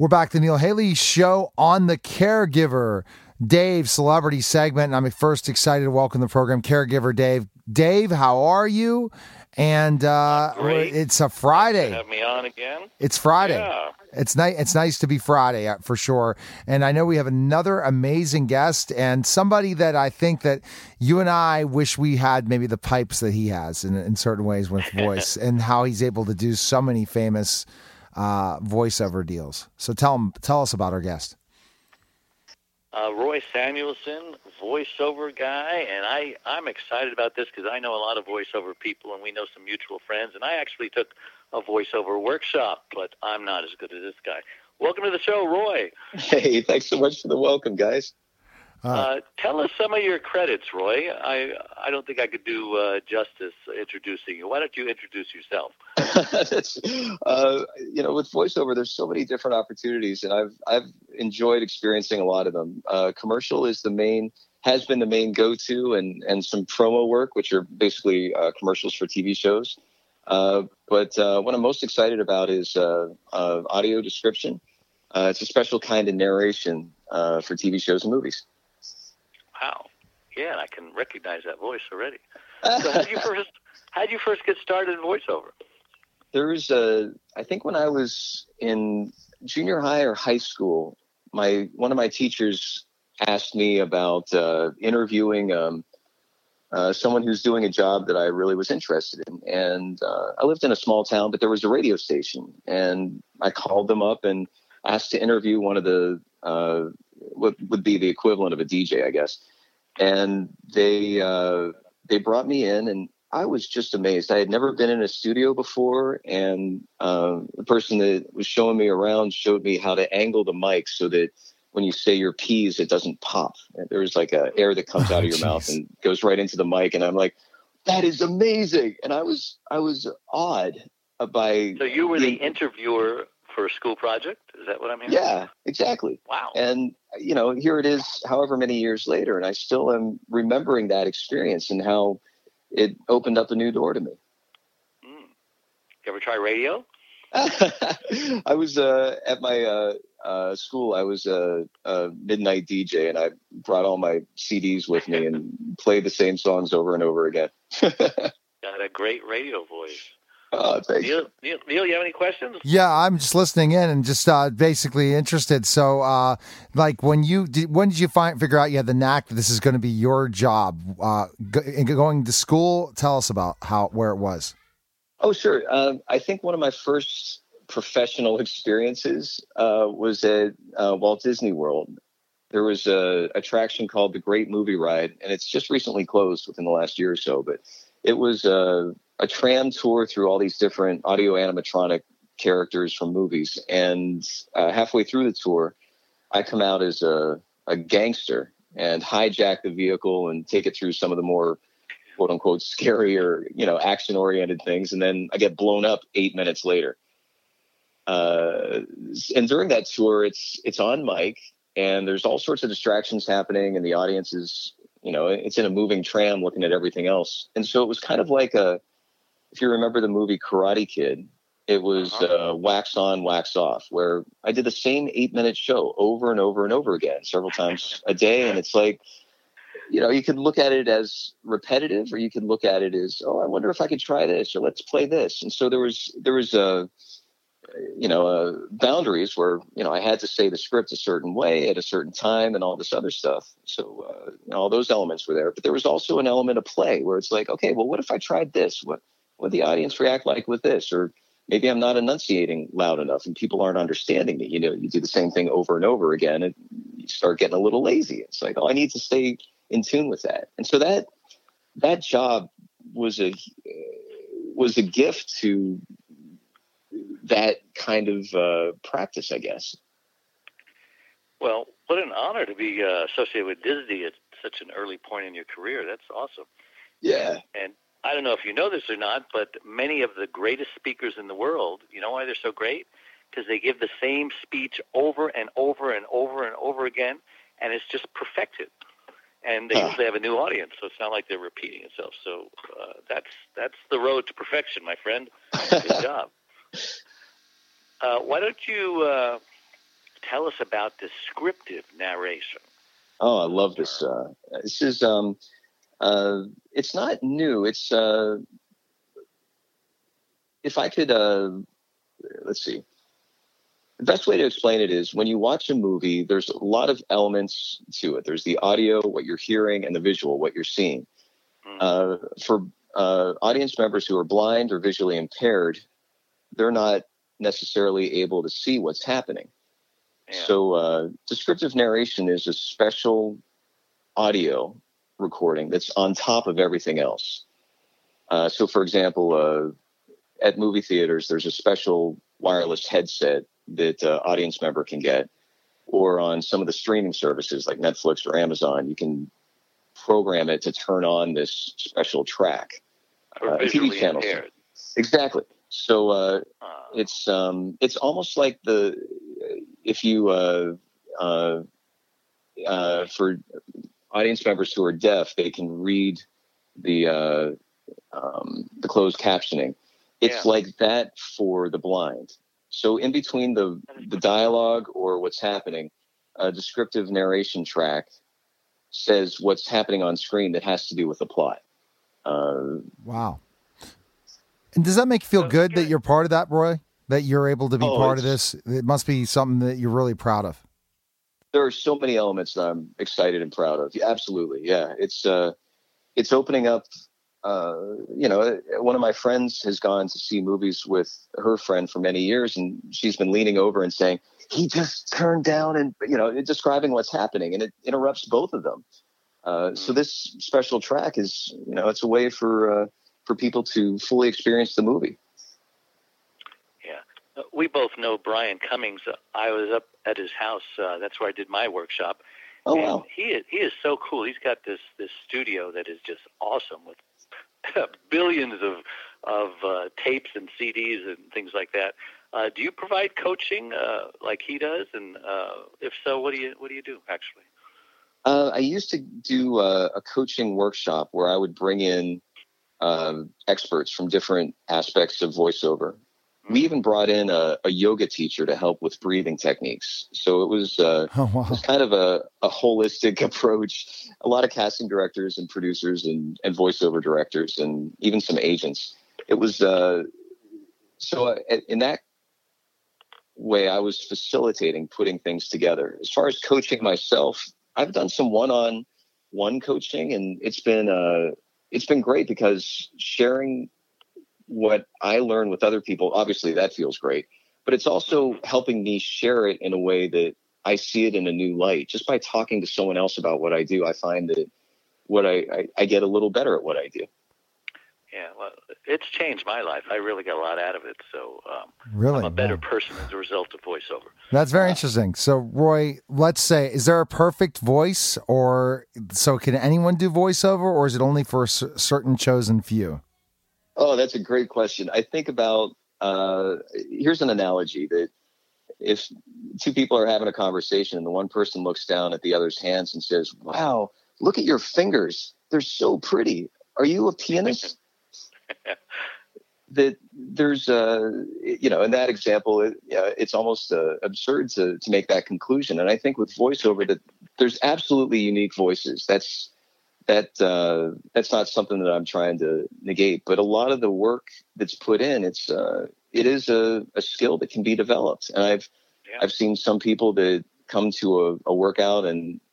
We're back to the Neil Haley Show on The Caregiver. Dave, celebrity segment, and I'm first excited to welcome the program, Caregiver Dave. Dave, how are you? And great. It's a Friday. Have me on again? It's Friday. Yeah. It's nice to be Friday, for sure. And I know we have another amazing guest and somebody that I think that you and I wish we had maybe the pipes that he has in certain ways with voice and how he's able to do so many famous voiceover deals. So tell us about our guest. Roy Samuelson, voiceover guy, and I'm excited about this because I know a lot of voiceover people, and we know some mutual friends, and I actually took a voiceover workshop, but I'm not as good as this guy. Welcome to the show, Roy. Hey, thanks so much for the welcome, guys. Tell us some of your credits, Roy. I don't think I could do justice introducing you. Why don't you introduce yourself? That's, with voiceover, there's so many different opportunities, and I've enjoyed experiencing a lot of them. Commercial has been the main go-to, and some promo work, which are basically commercials for TV shows. But what I'm most excited about is audio description. It's a special kind of narration for TV shows and movies. Wow. Yeah, I can recognize that voice already. So how'd you first get started in voiceover? I think when I was in junior high or high school, one of my teachers asked me about interviewing someone who's doing a job that I really was interested in. And I lived in a small town, but there was a radio station, and I called them up and asked to interview one of the what would be the equivalent of a DJ, I guess. And they brought me in, and I was just amazed. I had never been in a studio before, and the person that was showing me around showed me how to angle the mic so that when you say your P's, it doesn't pop. There's like a air that comes out of your mouth and goes right into the mic, and I'm like, that is amazing. And I was awed by. So you were the interviewer for a school project? Is that what I'm hearing? Yeah, exactly. Wow. And, here it is however many years later, and I still am remembering that experience and how it opened up a new door to me. You ever try radio? I was at my school. I was a midnight DJ, and I brought all my CDs with me and played the same songs over and over again. Got a great radio voice. Oh, thanks. Neil, you have any questions? Yeah, I'm just listening in and just basically interested. So, when did you figure out you had the knack that this is going to be your job? Going to school, tell us about where it was. Oh, sure. I think one of my first professional experiences was at Walt Disney World. There was a attraction called the Great Movie Ride, and it's just recently closed within the last year or so, but it was a tram tour through all these different audio animatronic characters from movies. And halfway through the tour, I come out as a gangster and hijack the vehicle and take it through some of the more quote unquote scarier, action oriented things. And then I get blown up 8 minutes later. And during that tour, it's on mic, and there's all sorts of distractions happening, and the audience is, it's in a moving tram looking at everything else. And so it was kind of like if you remember the movie Karate Kid, it was wax on, wax off, where I did the same 8-minute show over and over and over again, several times a day. And it's like, you could look at it as repetitive, or you could look at it as, oh, I wonder if I could try this, or let's play this. And so there was boundaries where, I had to say the script a certain way at a certain time and all this other stuff. So all those elements were there. But there was also an element of play where it's like, okay, well, what if I tried this? What would the audience react like with this? Or maybe I'm not enunciating loud enough and people aren't understanding me. You do the same thing over and over again, and you start getting a little lazy. It's like, oh, I need to stay in tune with that. And so that job was a gift to that kind of practice, I guess. Well, what an honor to be associated with Disney at such an early point in your career. That's awesome. Yeah. And I don't know if you know this or not, but many of the greatest speakers in the world, you know why they're so great? Because they give the same speech over and over and over and over again, and it's just perfected. And they usually have a new audience, so it's not like they're repeating itself. So that's the road to perfection, my friend. Good job. Why don't you tell us about descriptive narration. Oh, I love this. This is it's not new. It's if I could let's see. The best way to explain it is when you watch a movie, there's a lot of elements to it. There's the audio, what you're hearing, and the visual, what you're seeing. For audience members who are blind or visually impaired, they're not necessarily able to see what's happening. Yeah. So descriptive narration is a special audio recording that's on top of everything else. So, for example, at movie theaters, there's a special wireless headset that audience member can get, or on some of the streaming services like Netflix or Amazon, you can program it to turn on this special track. For visually impaired. Exactly. So it's almost like if you for audience members who are deaf, they can read the closed captioning. It's like that for the blind. So in between the dialogue or what's happening, a descriptive narration track says what's happening on screen that has to do with the plot. Wow. And does that make you feel good that you're part of that, Roy? That you're able to be part of this? It must be something that you're really proud of. There are so many elements that I'm excited and proud of. Yeah, absolutely. Yeah. It's opening up. One of my friends has gone to see movies with her friend for many years, and she's been leaning over and saying, he just turned down and, describing what's happening, and it interrupts both of them. So this special track is, it's a way for people to fully experience the movie. Yeah. We both know Brian Cummings. I was up at his house. That's where I did my workshop. Oh, and wow. He is so cool. He's got this studio that is just awesome with billions of tapes and CDs and things like that. Do you provide coaching like he does? And if so, what do you do actually? I used to do a coaching workshop where I would bring in experts from different aspects of voiceover. We even brought in a yoga teacher to help with breathing techniques. So it was, it was kind of a holistic approach. A lot of casting directors and producers and voiceover directors and even some agents. It was so in that way, I was facilitating putting things together. As far as coaching myself, I've done some one-on-one coaching, and it's been great because sharing what I learn with other people, obviously that feels great, but it's also helping me share it in a way that I see it in a new light. Just by talking to someone else about what I do, I find that I get a little better at what I do. Yeah, well, it's changed my life. I really got a lot out of it. So really? I'm a better person as a result of voiceover. That's very interesting. So, Roy, let's say, is there a perfect voice, or so can anyone do voiceover, or is it only for a certain chosen few? Oh, that's a great question. I think about, here's an analogy that if two people are having a conversation and the one person looks down at the other's hands and says, wow, look at your fingers. They're so pretty. Are you a pianist? That there's in that example, it's almost absurd to make that conclusion. And I think with voiceover that there's absolutely unique voices. That's not something that I'm trying to negate, but a lot of the work that's put in, it is a skill that can be developed. And I've seen some people that come to a workout and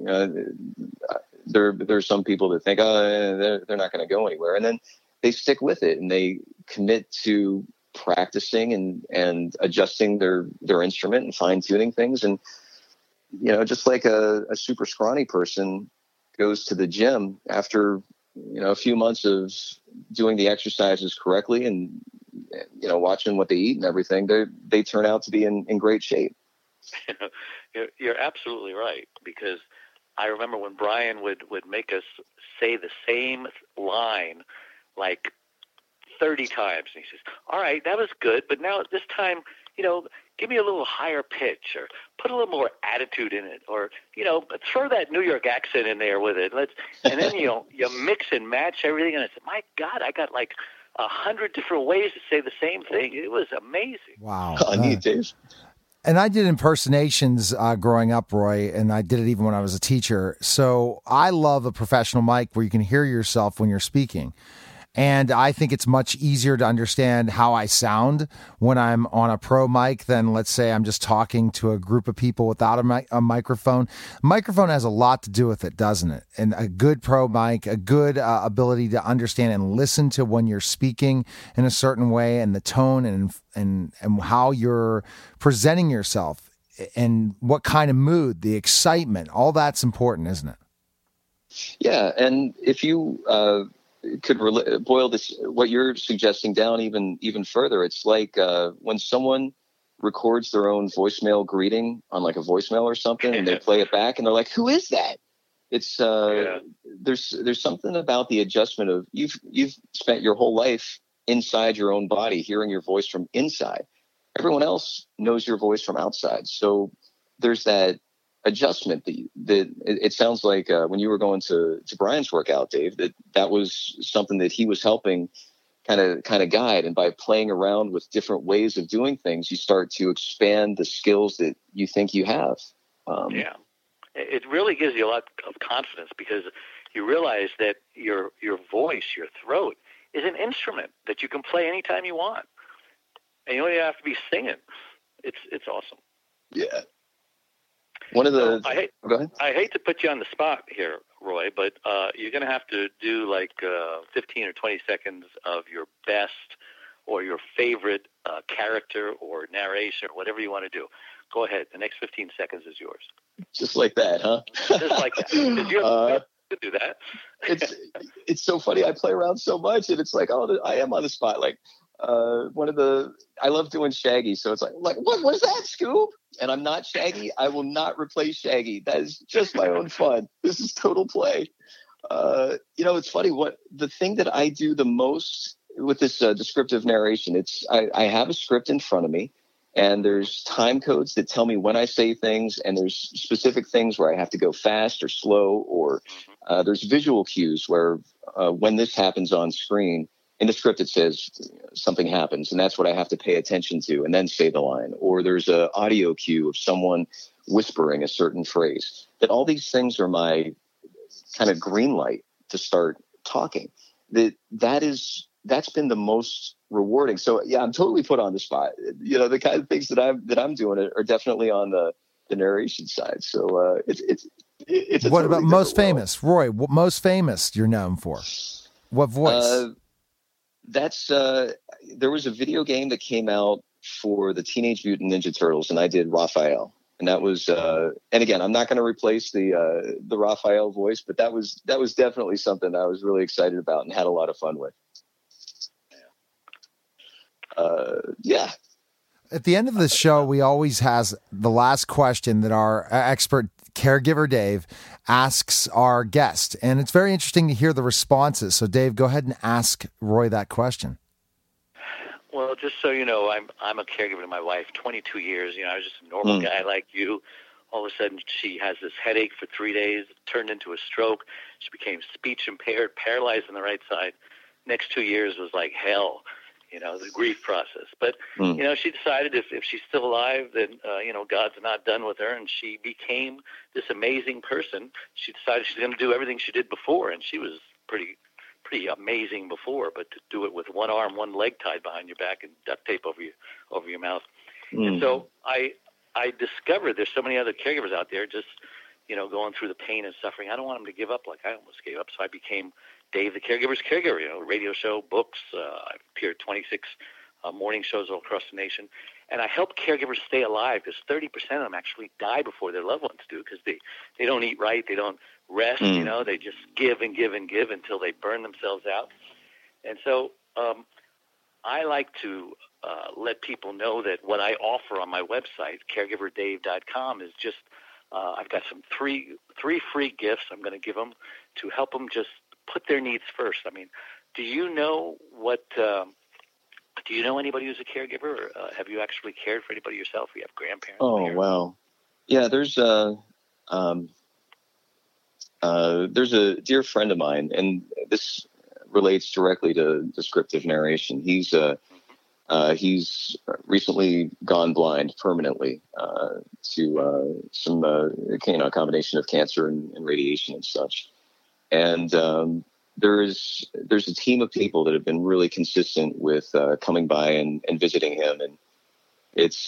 there's some people that think, they're not going to go anywhere. And then they stick with it and they commit to practicing and adjusting their instrument and fine tuning things. And, just like a super scrawny person goes to the gym after, a few months of doing the exercises correctly and, watching what they eat and everything, they turn out to be in great shape. You're absolutely right, because I remember when Brian would make us say the same line like 30 times. And he says, all right, that was good, but now this time, give me a little higher pitch, or put a little more attitude in it, or, throw that New York accent in there with it. And then, you mix and match everything. And I said, my God, I got like 100 different ways to say the same thing. It was amazing. Wow. Neat, Dave. And I did impersonations growing up, Roy, and I did it even when I was a teacher. So I love a professional mic where you can hear yourself when you're speaking. And I think it's much easier to understand how I sound when I'm on a pro mic than, let's say, I'm just talking to a group of people without a microphone. Microphone has a lot to do with it, doesn't it? And a good pro mic, a good ability to understand and listen to when you're speaking in a certain way, and the tone and how you're presenting yourself and what kind of mood, the excitement, all that's important, isn't it? Yeah, and if you could boil this, what you're suggesting, down even further, it's like when someone records their own voicemail greeting on like a voicemail or something, and they play it back, and they're like, "Who is that?" It's there's something about the adjustment of you've spent your whole life inside your own body, hearing your voice from inside. Everyone else knows your voice from outside, so there's that adjustment that it sounds like when you were going to Brian's workout, Dave, that was something that he was helping kind of guide. And by playing around with different ways of doing things, you start to expand the skills that you think you have. It really gives you a lot of confidence, because you realize that your voice, your throat, is an instrument that you can play anytime you want, and you don't even have to be singing. It's awesome. Yeah. One of the Go ahead. I hate to put you on the spot here, Roy, but you're going to have to do like 15 or 20 seconds of your best or your favorite character or narration or whatever you want to do. Go ahead. The next 15 seconds is yours. Just like that, huh? Just like that. You're to do that. It's so funny. I play around so much, and it's like, I am on the spot. Like I love doing Shaggy, so it's like what is that, Scoob? And I'm not Shaggy. I will not replace Shaggy. That is just my own fun. This is total play. It's funny. What the thing that I do the most with this descriptive narration, I have a script in front of me, and there's time codes that tell me when I say things, and there's specific things where I have to go fast or slow, or there's visual cues where when this happens on screen, in the script, it says something happens, and that's what I have to pay attention to and then say the line. Or there's an audio cue of someone whispering a certain phrase. That all these things are my kind of green light to start talking. That's been the most rewarding. So yeah, I'm totally put on the spot. The kind of things that I'm doing are definitely on the narration side. So it's what totally about most world. famous, Roy? What most famous you're known for? What voice? There was a video game that came out for the Teenage Mutant Ninja Turtles, and I did Raphael. And that was, and again, I'm not going to replace the Raphael voice, but that was definitely something I was really excited about and had a lot of fun with. Yeah. At the end of the show, we always has the last question that our expert caregiver Dave asks our guest, and it's very interesting to hear the responses. So, Dave, go ahead and ask Roy that question. Well, just so you know, I'm a caregiver to my wife, 22 years. I was just a normal guy like you. All of a sudden, she has this headache for 3 days, turned into a stroke. She became speech impaired, paralyzed on the right side. Next 2 years was like hell. The grief process. But, she decided if she's still alive, then, God's not done with her. And she became this amazing person. She decided she's going to do everything she did before. And she was pretty amazing before. But to do it with one arm, one leg tied behind your back and duct tape over your mouth. And so I discovered there's so many other caregivers out there just, going through the pain and suffering. I don't want them to give up like I almost gave up. So I became Dave the Caregiver's Caregiver, radio show, books. I've appeared 26 morning shows all across the nation. And I help caregivers stay alive, because 30% of them actually die before their loved ones do, because they don't eat right, they don't rest, they just give and give and give until they burn themselves out. And so I like to let people know that what I offer on my website, caregiverdave.com, is just I've got some three free gifts I'm going to give them to help them just put their needs first. I mean, do you know anybody who's a caregiver? Or, have you actually cared for anybody yourself? You have grandparents? Oh, wow. Yeah, there's a dear friend of mine, and this relates directly to descriptive narration. He's He's recently gone blind permanently to some combination of cancer and radiation and such. And there's a team of people that have been really consistent with coming by and visiting him, and it's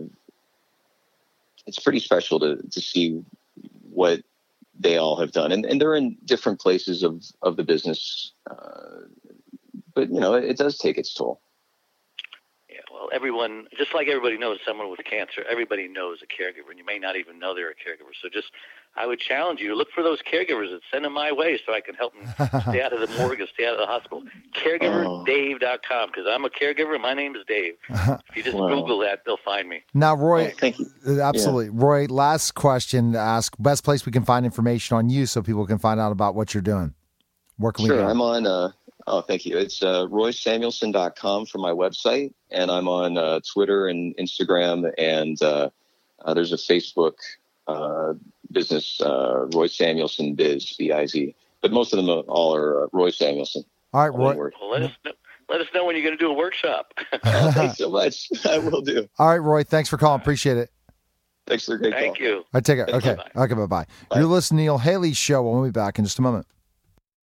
pretty special to see what they all have done, and they're in different places of the business, but it does take its toll. Yeah, well, everyone, just like everybody knows someone with cancer, everybody knows a caregiver, and you may not even know they're a caregiver. So I would challenge you to look for those caregivers and send them my way so I can help them stay out of the morgue and stay out of the hospital. CaregiverDave.com, because I'm a caregiver and my name is Dave. If you just Google that, they'll find me. Now, Roy, thank you. Absolutely. Yeah. Roy, last question to ask. Best place we can find information on you so people can find out about what you're doing. Where can we go? I'm on... thank you. It's RoySamuelson.com for my website, and I'm on Twitter and Instagram, and there's a Facebook business, Roy Samuelson Biz, B-I-Z. But most of them all are Roy Samuelson. All right, Roy. Well, let us know when you're going to do a workshop. Thanks so much. I will do. All right, Roy. Thanks for calling. Appreciate it. Thanks for the great call. Thank you. I take it. Okay. Bye-bye. You're listening to Neil Haley's show. We'll be back in just a moment.